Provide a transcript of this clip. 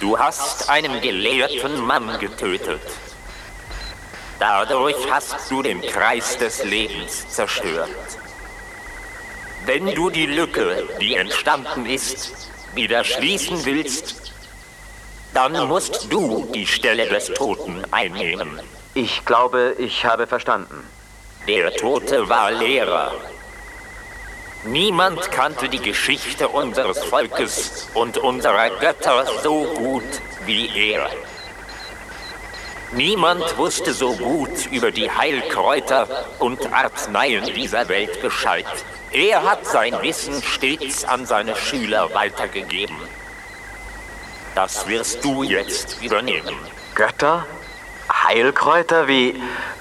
Du hast einen gelehrten Mann getötet. Dadurch hast du den Kreis des Lebens zerstört. Wenn du die Lücke, die entstanden ist, wieder schließen willst, dann musst du die Stelle des Toten einnehmen. Ich glaube, ich habe verstanden. Der Tote war Lehrer. Niemand kannte die Geschichte unseres Volkes und unserer Götter so gut wie er. Niemand wusste so gut über die Heilkräuter und Arzneien dieser Welt Bescheid. Er hat sein Wissen stets an seine Schüler weitergegeben. Das wirst du jetzt übernehmen. Götter? Heilkräuter?